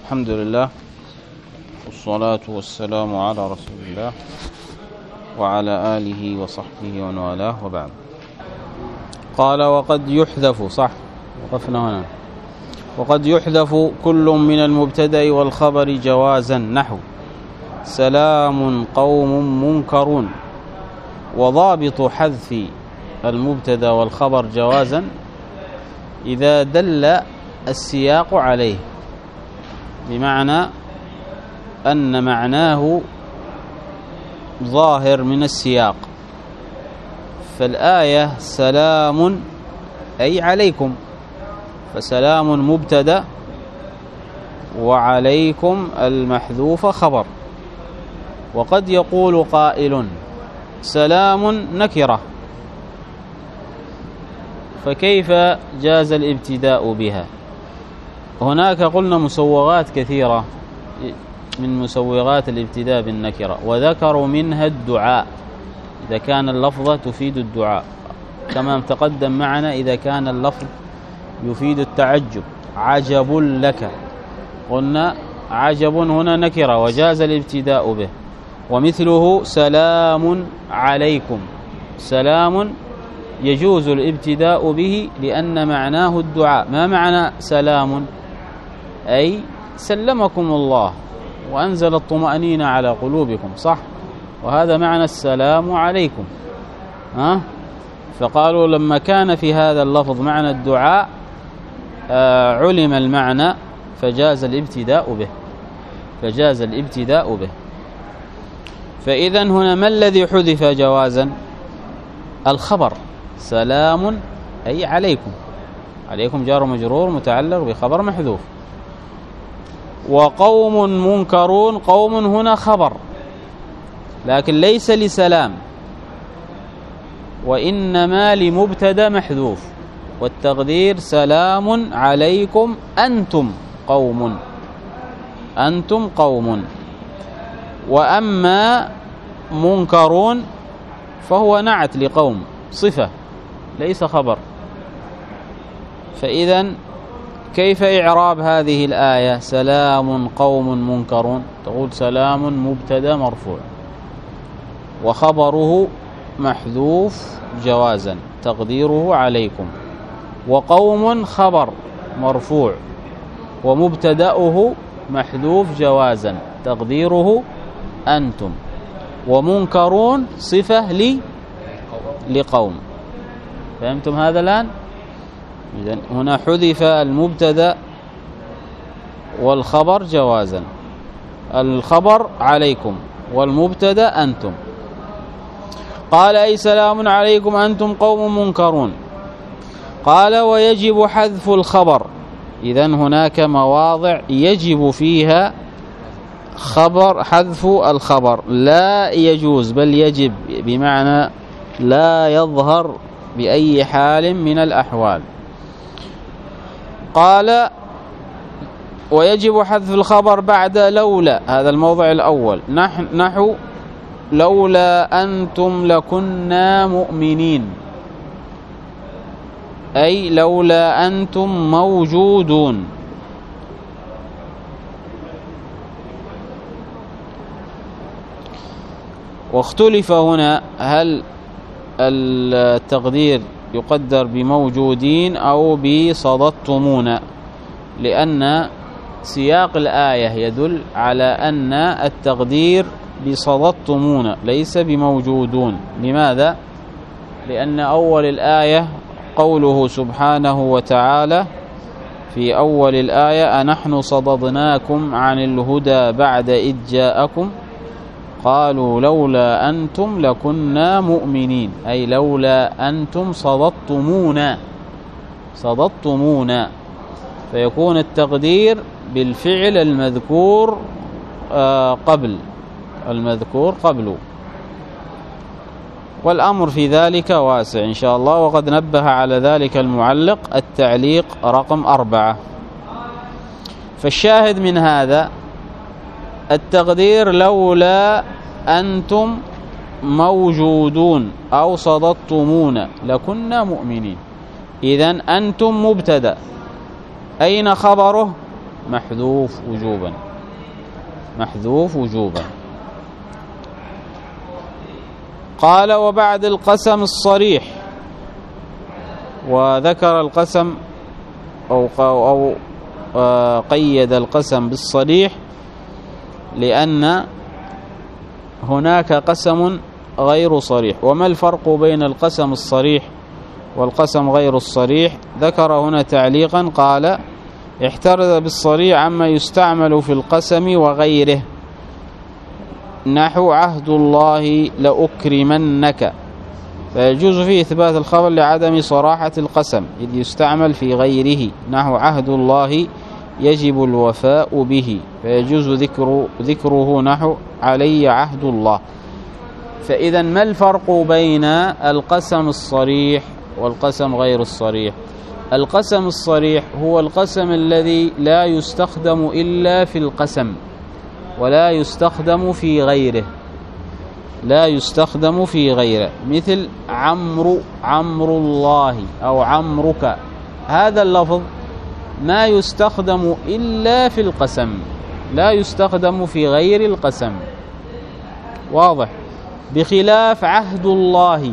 الحمد لله والصلاة والسلام على رسول الله وعلى آله وصحبه ومن والاه، وبعد. قال وقد يحذف، صح، وقفنا هنا. وقد يحذف كل من المبتدأ والخبر جوازا، نحو سلام قوم منكرون. وضابط حذف المبتدأ والخبر جوازا إذا دل السياق عليه، بمعنى أن معناه ظاهر من السياق. فالآية سلام أي عليكم، فسلام مبتدأ وعليكم المحذوف خبر. وقد يقول قائل سلام نكرة، فكيف جاز الابتداء بها؟ هناك قلنا مسوغات كثيرة من مسوغات الابتداء بالنكرة، وذكروا منها الدعاء إذا كان اللفظة تفيد الدعاء، كما تقدم معنا إذا كان اللفظ يفيد التعجب. عجب لك، قلنا عجب هنا نكرة وجاز الابتداء به. ومثله سلام عليكم، سلام يجوز الابتداء به لأن معناه الدعاء. ما معنى سلام؟ أي سلمكم الله وأنزل الطمأنينة على قلوبكم، صح؟ وهذا معنى السلام عليكم. فقالوا لما كان في هذا اللفظ معنى الدعاء علم المعنى فجاز الابتداء به، فجاز الابتداء به. فإذن هنا ما الذي حذف جوازا؟ الخبر، سلام أي عليكم، عليكم جار مجرور متعلق بخبر محذوف. وقوم منكرون، قوم هنا خبر لكن ليس لسلام، وإنما لمبتدا محذوف، والتقدير سلام عليكم أنتم قوم، أنتم قوم. وأما منكرون فهو نعت لقوم، صفة ليس خبر. فإذن كيف إعراب هذه الآية سلام قوم منكرون؟ تقول سلام مبتدا مرفوع وخبره محذوف جوازا تقديره عليكم، وقوم خبر مرفوع ومبتدأه محذوف جوازا تقديره أنتم، ومنكرون صفة لقوم. فهمتم هذا الآن؟ إذن هنا حذف المبتدأ والخبر جوازا، الخبر عليكم والمبتدأ أنتم. قال أي سلام عليكم أنتم قوم منكرون. قال ويجب حذف الخبر، إذن هناك مواضع يجب فيها خبر حذف الخبر، لا يجوز بل يجب، بمعنى لا يظهر بأي حال من الأحوال. قال ويجب حذف الخبر بعد لولا، هذا الموضع الأول، نحو لولا أنتم لكنا مؤمنين، أي لولا أنتم موجودون. واختلف هنا هل التقدير يقدر بموجودين أو بصددتمون، لأن سياق الآية يدل على أن التقدير بصددتمون ليس بموجودون. لماذا؟ لأن أول الآية قوله سبحانه وتعالى في أول الآية أنحن صددناكم عن الهدى بعد إذ جاءكم قالوا لولا أنتم لكنا مؤمنين، أي لولا أنتم صددتمونا، فيكون التقدير بالفعل المذكور قبل. والأمر في ذلك واسع إن شاء الله، وقد نبه على ذلك المعلق التعليق رقم 4. فالشاهد من هذا التقدير لولا أنتم موجودون أو صددتمون لكنا مؤمنين. إذن أنتم مبتدأ، أين خبره؟ محذوف وجوبا، محذوف وجوبا. قال وبعد القسم الصريح، وذكر القسم أو قيد القسم بالصريح لأن هناك قسم غير صريح. وما الفرق بين القسم الصريح والقسم غير الصريح؟ ذكر هنا تعليقا قال احترز بالصريح عما يستعمل في القسم وغيره، نحو عهد الله لأكرمنك، فيجوز فيه إثبات الخبر لعدم صراحة القسم إذ يستعمل في غيره، نحو عهد الله يجب الوفاء به، فيجوز ذكره نحو علي عهد الله. فإذا ما الفرق بين القسم الصريح والقسم غير الصريح؟ القسم الصريح هو القسم الذي لا يستخدم إلا في القسم ولا يستخدم في غيره، لا يستخدم في غيره، مثل عمرو الله أو عمرك، هذا اللفظ ما يستخدم إلا في القسم، لا يستخدم في غير القسم، واضح؟ بخلاف عهد الله،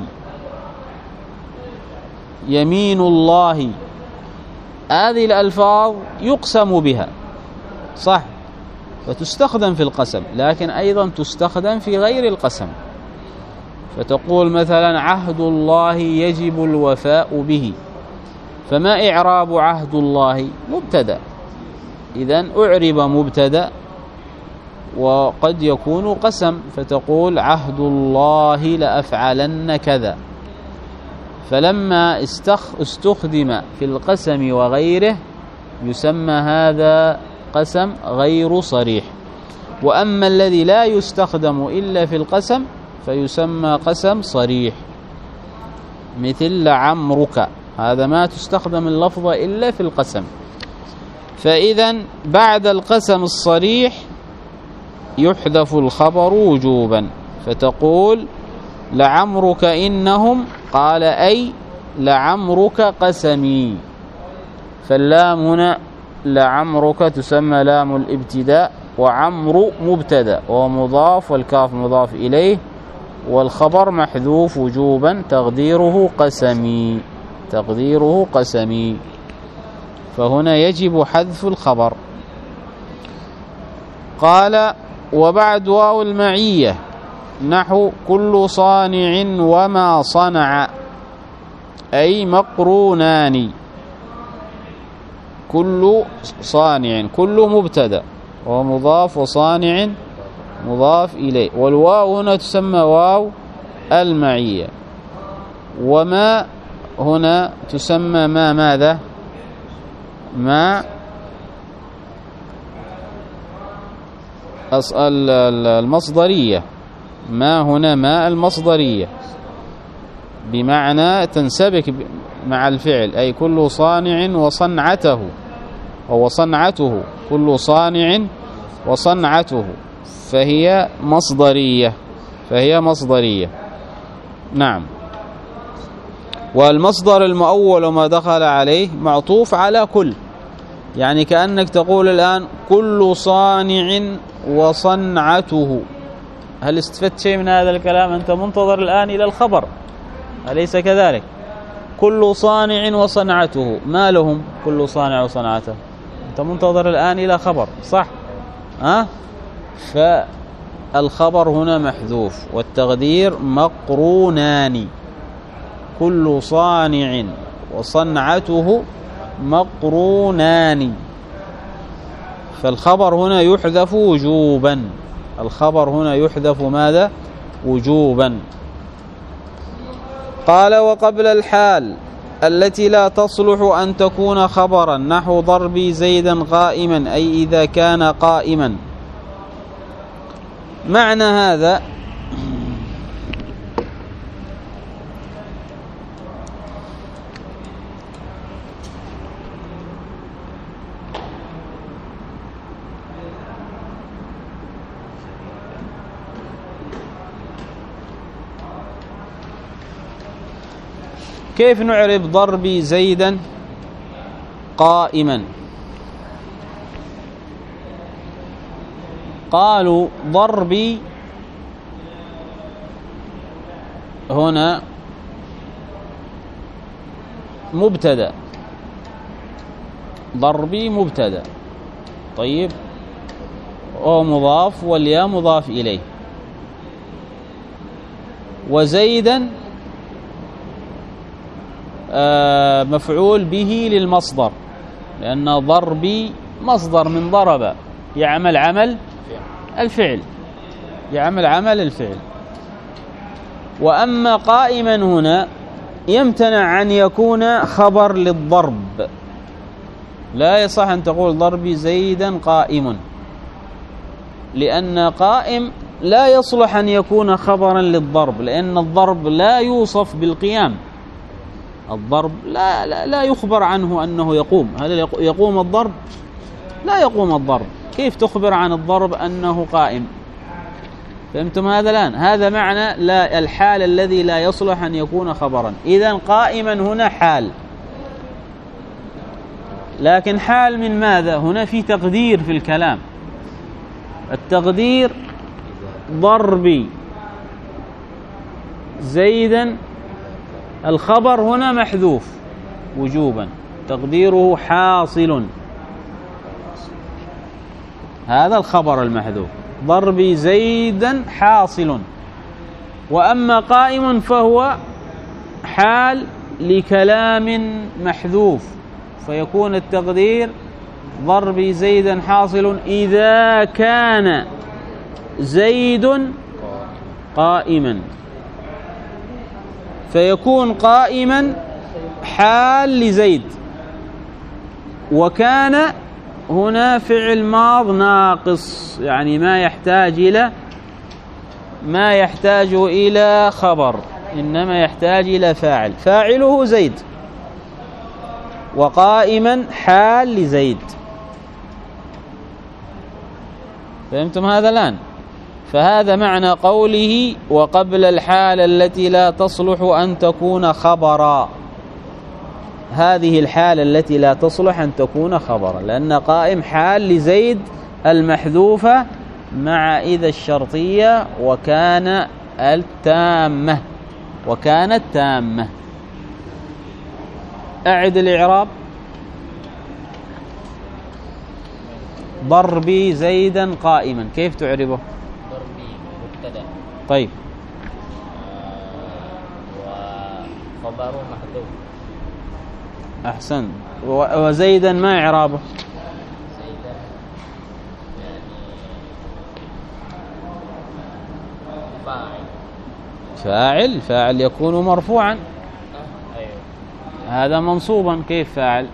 يمين الله، هذه الألفاظ يقسم بها صح، فتستخدم في القسم لكن أيضا تستخدم في غير القسم، فتقول مثلا عهد الله يجب الوفاء به، فما إعراب عهد الله؟ مبتدأ، إذن أعرب مبتدأ وقد يكون قسم، فتقول عهد الله لأفعلن كذا، فلما استخدم في القسم وغيره يسمى هذا قسم غير صريح. وأما الذي لا يستخدم إلا في القسم فيسمى قسم صريح، مثل لعمرك، هذا ما تستخدم اللفظة إلا في القسم. فإذا بعد القسم الصريح يحذف الخبر وجوبا، فتقول لعمرك إنهم، قال أي لعمرك قسمي، فاللام هنا لعمرك تسمى لام الابتداء، وعمرو مبتدأ ومضاف والكاف مضاف إليه، والخبر محذوف وجوبا تقديره قسمي، تقديره قسمي، فهنا يجب حذف الخبر. قال وبعد واو المعية، نحو كل صانع وما صنع، أي مقرونان، كل صانع، كل مبتدأ ومضاف، وصانع مضاف إليه، والواو هنا تسمى واو المعية، وما هنا تسمى ما ماذا؟ ما المصدرية، ما هنا ما المصدرية، بمعنى تنسبك مع الفعل، أي كل صانع وصنعته، أو صنعته، كل صانع وصنعته، فهي مصدرية، فهي مصدرية. نعم. والمصدر المؤول وما دخل عليه معطوف على كل، يعني كأنك تقول الآن كل صانع وصنعته. هل استفدت شيء من هذا الكلام؟ أنت منتظر الآن إلى الخبر، أليس كذلك؟ كل صانع وصنعته، ما لهم كل صانع وصنعته؟ أنت منتظر الآن إلى خبر، صح؟ فالخبر هنا محذوف، والتقدير مقرونان، كل صانع وصنعته مقرونان، فالخبر هنا يحذف وجوبا، الخبر هنا يحذف ماذا؟ وجوبا. قال وقبل الحال التي لا تصلح أن تكون خبرا، نحو ضربي زيدا قائما، أي إذا كان قائما. معنى هذا كيف نعرب ضربي زيدا قائما؟ قالوا ضربي هنا مبتدأ، ضربي مبتدأ، طيب، هو مضاف والياء مضاف إليه، وزيدا مفعول به للمصدر، لأن ضربي مصدر من ضرب يعمل عمل الفعل، يعمل عمل الفعل. وأما قائما هنا يمتنع أن يكون خبر للضرب، لا يصح أن تقول ضربي زيدا قائم، لأن قائم لا يصلح أن يكون خبرا للضرب، لأن الضرب لا يوصف بالقيام، الضرب لا يخبر عنه أنه يقوم. هل يقوم الضرب؟ لا يقوم الضرب، كيف تخبر عن الضرب أنه قائم؟ فهمتم هذا الآن؟ هذا معنى لا الحال الذي لا يصلح أن يكون خبرا. إذن قائما هنا حال، لكن حال من ماذا؟ هنا في تقدير في الكلام، التقدير ضربي زيدا، الخبر هنا محذوف وجوبا، تقديره حاصل، هذا الخبر المحذوف، ضربي زيدا حاصل. وأما قائم فهو حال لكلام محذوف، فيكون التقدير ضربي زيدا حاصل إذا كان زيد قائما، فيكون قائما حال لزيد، وكان هنا فعل ماض ناقص، يعني ما يحتاج إلى خبر، إنما يحتاج إلى فاعل، فاعله زيد، وقائما حال لزيد. فهمتم هذا الآن؟ فهذا معنى قوله وقبل الحال التي لا تصلح أن تكون خبرا، هذه الحالة التي لا تصلح أن تكون خبرا، لأن قائم حال لزيد المحذوفة مع إذا الشرطية وكان التامة، وكانت تامة. أعد الإعراب. ضربي زيدا قائما، كيف تعربه؟ ضربي مبتدأ، طيب، وخبره محذوف. أحسن. وزيدا ما إعرابه؟ زيدا يعني فاعل يكون مرفوعا، أيوه. هذا منصوبا، كيف فاعل؟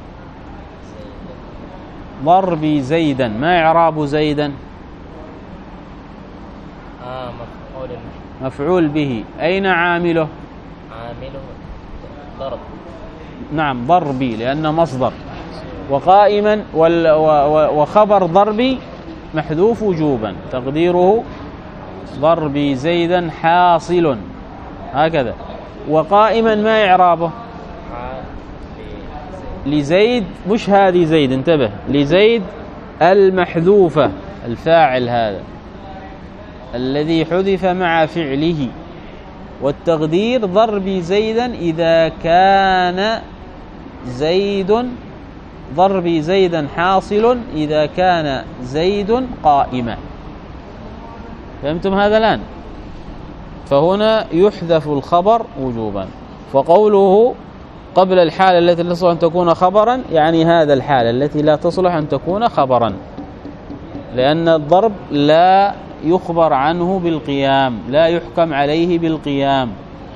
ضربي زيدا ما إعراب زيدا؟ مفعول به، أين عامله؟ عامله ضرب، نعم ضربي لأنه مصدر، وقائما وخبر ضربي محذوف وجوبا، تقديره ضربي زيدا حاصل، هكذا. وقائما ما إعرابه؟ لزيد، مش هذه زيد، انتبه، لزيد المحذوفة، الفاعل هذا الذي حذف مع فعله، والتقدير ضربي زيدا إذا كان زيد، ضربي زيدا حاصل إذا كان زيد قائما. فهمتم هذا الآن؟ فهنا يحذف الخبر وجوبا. فقوله قبل الحالة التي لا تصلح أن تكون خبرا، يعني هذا الحالة التي لا تصلح أن تكون خبرا، لأن الضرب لا يخبر عنه بالقيام، لا يحكم عليه بالقيام.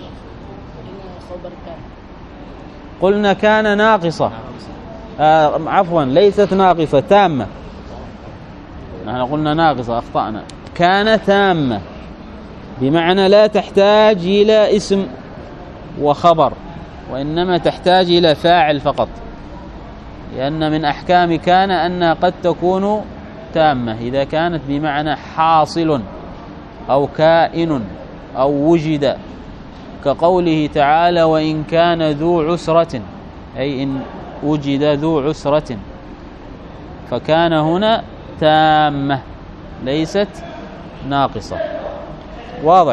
قلنا كان ناقصة، عفوا ليست ناقصة، تامة، نحن قلنا ناقصة، أخطأنا، كان تامة، بمعنى لا تحتاج إلى اسم وخبر، وإنما تحتاج إلى فاعل فقط، لأن من أحكام كان أنها قد تكون تامة إذا كانت بمعنى حاصل أو كائن أو وجد، كقوله تعالى وإن كان ذو عسرة، أي إن وجد ذو عسرة، فكان هنا تامة. ليست ناقصة. واضح؟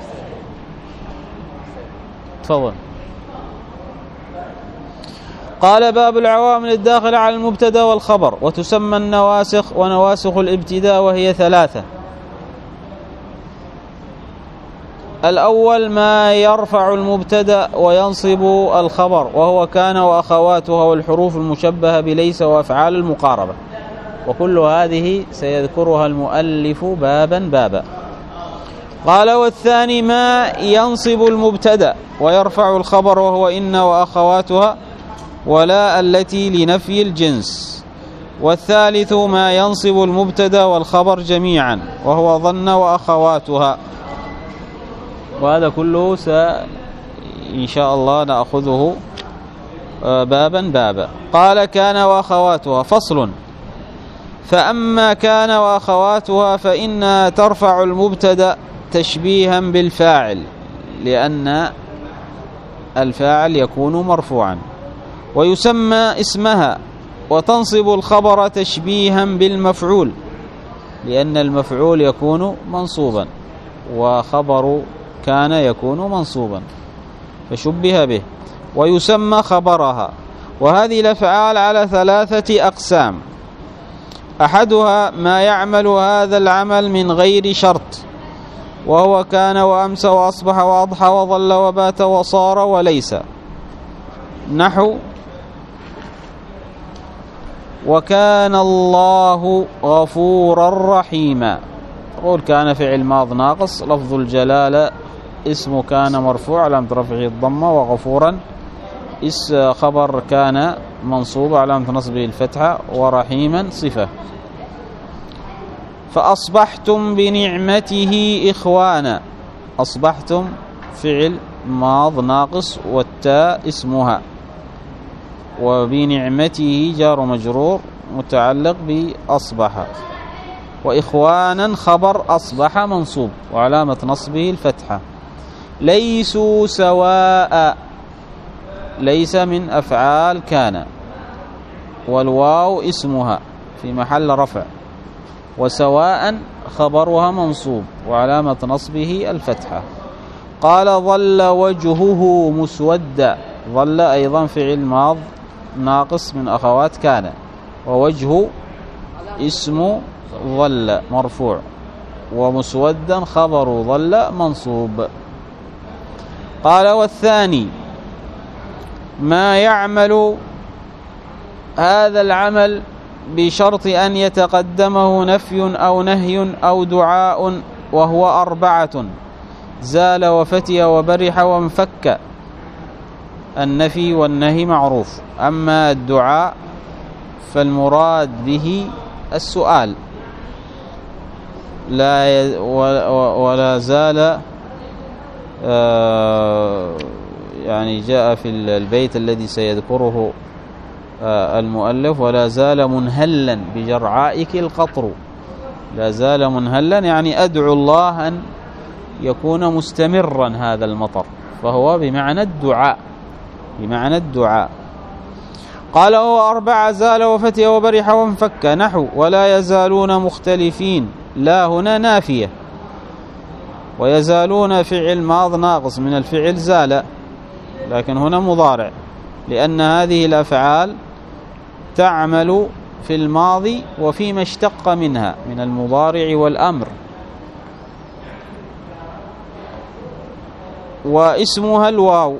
تفضل. قال باب العوامل الداخلة على المبتدا والخبر، وتسمى النواسخ ونواسخ الابتداء، وهي ثلاثة. الأول ما يرفع المبتدا وينصب الخبر، وهو كان وأخواتها والحروف المشبهة بليس وأفعال المقاربة، وكل هذه سيذكرها المؤلف بابا بابا. قال والثاني ما ينصب المبتدا ويرفع الخبر، وهو إن وأخواتها ولا التي لنفي الجنس. والثالث ما ينصب المبتدا والخبر جميعا، وهو ظن وأخواتها. وهذا كله إن شاء الله نأخذه بابا بابا. قال كان وأخواتها. فصل. فأما كان وأخواتها فإنها ترفع المبتدا تشبيها بالفاعل، لأن الفاعل يكون مرفوعا، ويسمى اسمها، وتنصب الخبر تشبيها بالمفعول، لأن المفعول يكون منصوبا، وخبر كان يكون منصوبا فشبه به، ويسمى خبرها. وهذه الأفعال على ثلاثة أقسام: أحدها ما يعمل هذا العمل من غير شرط، وهو كان وأمس وأصبح وأضحى وظل وبات وصار وليس، نحو وكان الله غفورا رحيما. قول كان فعل ماض ناقص، لفظ الجلالة اسم كان مرفوع علامة رفعه الضمة، وغفورا خبر كان منصوب علامة نصبه الفتحة، ورحيما صفة. فأصبحتم بنعمته إخوانا. أصبحتم فعل ماض ناقص، والتاء اسمها، وبنعمته جار مجرور متعلق بأصبح، وإخوانا خبر أصبح منصوب وعلامة نصبه الفتحة. ليسوا سواء، ليس من أفعال كان، والواو اسمها في محل رفع، وسواء خبرها منصوب وعلامة نصبه الفتحة. قال ظل وجهه مسودا. ظل أيضا فعل ماض ناقص من أخوات كان، ووجه اسم ظل مرفوع، ومسودا خبر ظل منصوب. قال والثاني ما يعمل هذا العمل بشرط أن يتقدمه نفي أو نهي أو دعاء، وهو أربعة: زال وفتي وبرح وانفك. النفي والنهي معروف، أما الدعاء فالمراد به السؤال. ولا زال، يعني جاء في البيت الذي سيذكره المؤلف: ولا زال منهلا بجرعائك القطر. لا زال منهلا يعني أدعو الله أن يكون مستمرا هذا المطر، فهو بمعنى الدعاء، بمعنى الدعاء. قال هو أربعة: زال وفتي وبرح وانفك. نحو ولا يزالون مختلفين. لا هنا نافية، ويزالون فعل ماض ناقص من الفعل زال، لكن هنا مضارع، لأن هذه الأفعال تعمل في الماضي وفيما اشتق منها من المضارع والأمر. واسمها الواو.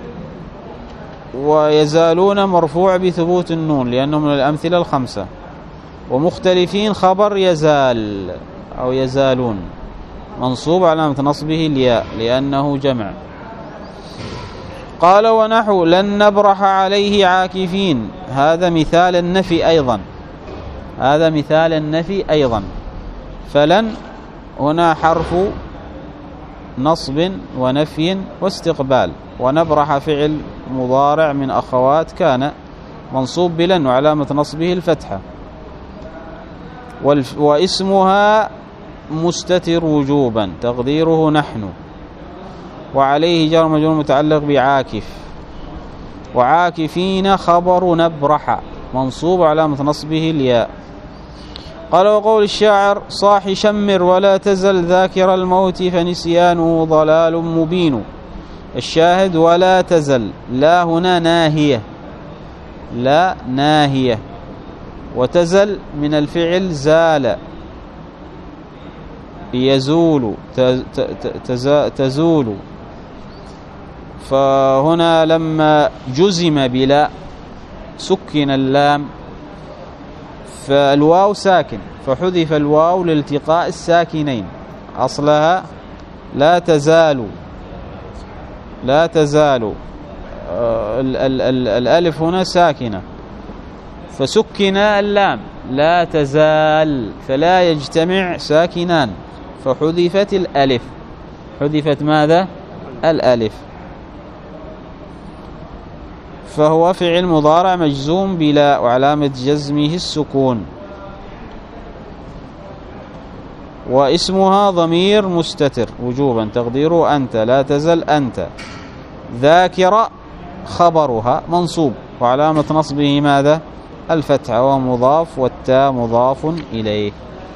ويزالون مرفوع بثبوت النون لأنه من الأمثلة الخمسة. ومختلفين خبر يزال أو يزالون منصوب علامة نصبه الياء لأنه جمع. قال ونحو لن نبرح عليه عاكفين. هذا مثال النفي أيضا، هذا مثال النفي أيضا. فلن هنا حرف نصب ونفي واستقبال، ونبرح فعل مضارع من أخوات كان منصوب بلن وعلامة نصبه الفتحة. واسمها مستتر وجوبا تقديره نحن، وعليه جار مجرور متعلق بعاكف. وعاكفين خبر نبرح منصوب علامة نصبه الياء. قال وقول الشاعر صاح شمر ولا تزل ذاكر الموت فنسيانه ضلال مبين. الشاهد ولا تزل، لا هنا ناهية، لا ناهية، وتزل من الفعل زال يزول تزول، فهنا لما جزم بلا سكن اللام فالواو ساكن فحذف الواو لالتقاء الساكنين، أصلها لا تزال، لا تزال، الألف هنا ساكنة فسكن اللام لا تزال، فلا يجتمع ساكنان فحذفت الألف، حذفت ماذا؟ الألف، فهو فعل مضارع مجزوم بلا وعلامة جزمه السكون، واسمها ضمير مستتر وجوبا تقديره أنت، لا تزل أنت. ذاكر خبرها منصوب وعلامة نصبه ماذا؟ الفتحة، وهو مضاف والتاء مضاف إليه.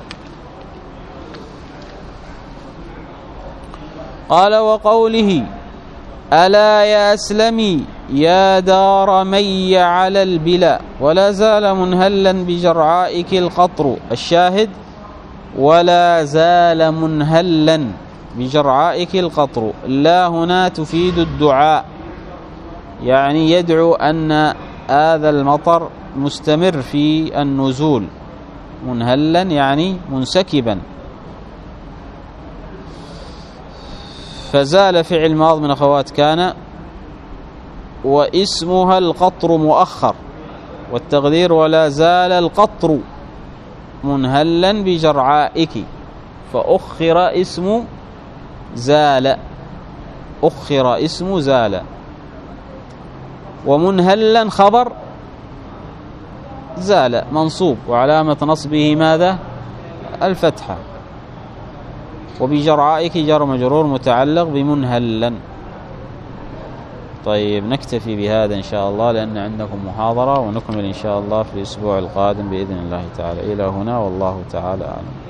قال وقوله ألا يا أسلمي يا دار مي على البلا ولا زال منهلا بجرعائك القطر. الشاهد ولا زال منهلا بجرعائك القطر، لا هنا تفيد الدعاء، يعني يدعو أن هذا المطر مستمر في النزول، منهلا يعني منسكبا، فزال فعل ماض من أخوات كان، واسمها القطر مؤخر، والتقدير ولا زال القطر منهلا بجرعائك، فأخر اسم زال، أخر اسم زال. ومنهلا خبر زال منصوب وعلامة نصبه ماذا؟ الفتحة، وبجرعائك جر مجرور متعلق بمنهلا. طيب نكتفي بهذا إن شاء الله لأن عندكم محاضرة، ونكمل إن شاء الله في الأسبوع القادم بإذن الله تعالى. إلى هنا والله تعالى أعلم.